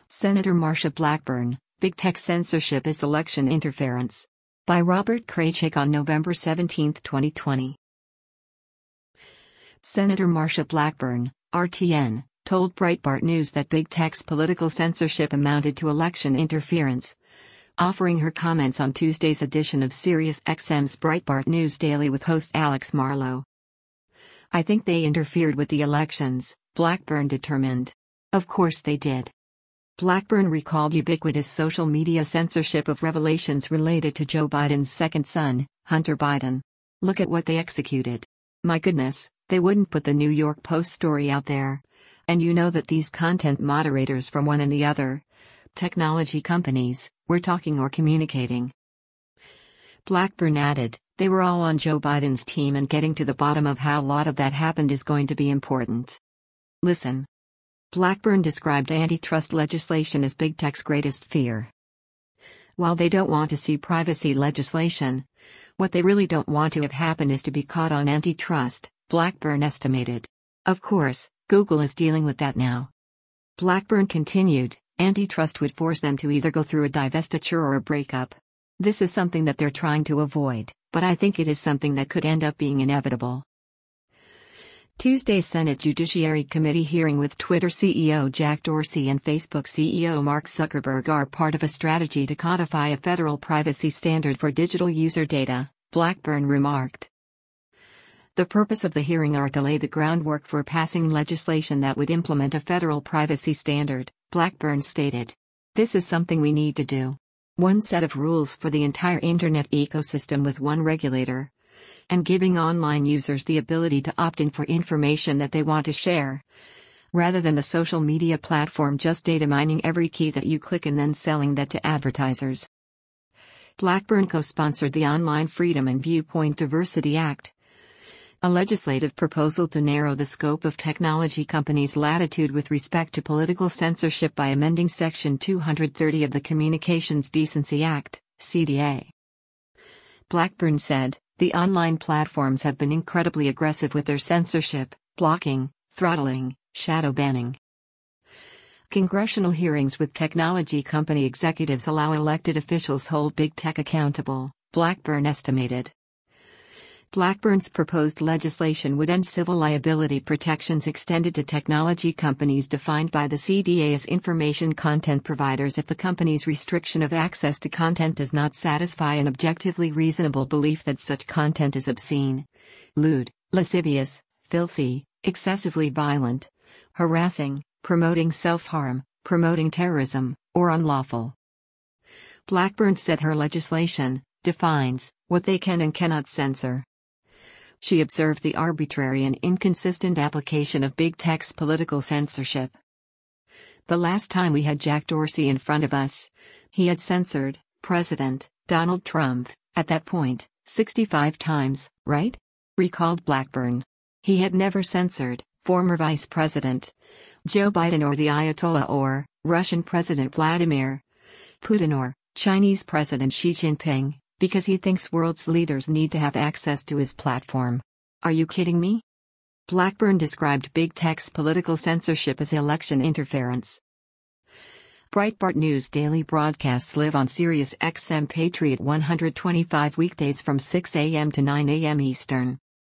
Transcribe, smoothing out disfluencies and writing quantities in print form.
Senator Marsha Blackburn, Big Tech Censorship is Election Interference. By Robert Kraychik on November 17, 2020. Senator Marsha Blackburn, RTN, told Breitbart News that Big Tech's political censorship amounted to election interference, offering her comments on Tuesday's edition of SiriusXM's Breitbart News Daily with host Alex Marlow. "I think they interfered with the elections," Blackburn determined. "Of course they did." Blackburn recalled ubiquitous social media censorship of revelations related to Joe Biden's second son, Hunter Biden. "Look at what they executed. My goodness, they wouldn't put the New York Post story out there. And you know that these content moderators from one and the other technology companies were talking or communicating." Blackburn added, "They were all on Joe Biden's team, and getting to the bottom of how a lot of that happened is going to be important. Listen." Blackburn described antitrust legislation as Big Tech's greatest fear. While they don't want to see privacy legislation, what they really don't want to have happen is to be caught on antitrust, Blackburn estimated. Of course, Google is dealing with that now. Blackburn continued, antitrust would force them to either go through a divestiture or a breakup. This is something that they're trying to avoid, but I think it is something that could end up being inevitable. Tuesday's Senate Judiciary Committee hearing with Twitter CEO Jack Dorsey and Facebook CEO Mark Zuckerberg are part of a strategy to codify a federal privacy standard for digital user data, Blackburn remarked. The purpose of the hearing are to lay the groundwork for passing legislation that would implement a federal privacy standard, Blackburn stated. "This is something we need to do. One set of rules for the entire internet ecosystem with one regulator, and giving online users the ability to opt in for information that they want to share, rather than the social media platform just data mining every key that you click and then selling that to advertisers." Blackburn co-sponsored the Online Freedom and Viewpoint Diversity Act, a legislative proposal to narrow the scope of technology companies' latitude with respect to political censorship by amending Section 230 of the Communications Decency Act, CDA. Blackburn said, "The online platforms have been incredibly aggressive with their censorship, blocking, throttling, shadow banning." Congressional hearings with technology company executives allow elected officials hold Big Tech accountable, Blackburn estimated. Blackburn's proposed legislation would end civil liability protections extended to technology companies defined by the CDA as information content providers if the company's restriction of access to content does not satisfy an objectively reasonable belief that such content is obscene, lewd, lascivious, filthy, excessively violent, harassing, promoting self-harm, promoting terrorism, or unlawful. Blackburn said her legislation defines what they can and cannot censor. She observed the arbitrary and inconsistent application of Big Tech's political censorship. "The last time we had Jack Dorsey in front of us, he had censored President Donald Trump, at that point, 65 times, right?" recalled Blackburn. He had never censored former Vice President Joe Biden or the Ayatollah or Russian President Vladimir Putin or Chinese President Xi Jinping, because he thinks world's leaders need to have access to his platform. Are you kidding me? Blackburn described Big Tech's political censorship as election interference. Breitbart News daily broadcasts live on SiriusXM Patriot 125 weekdays from 6 a.m. to 9 a.m. Eastern.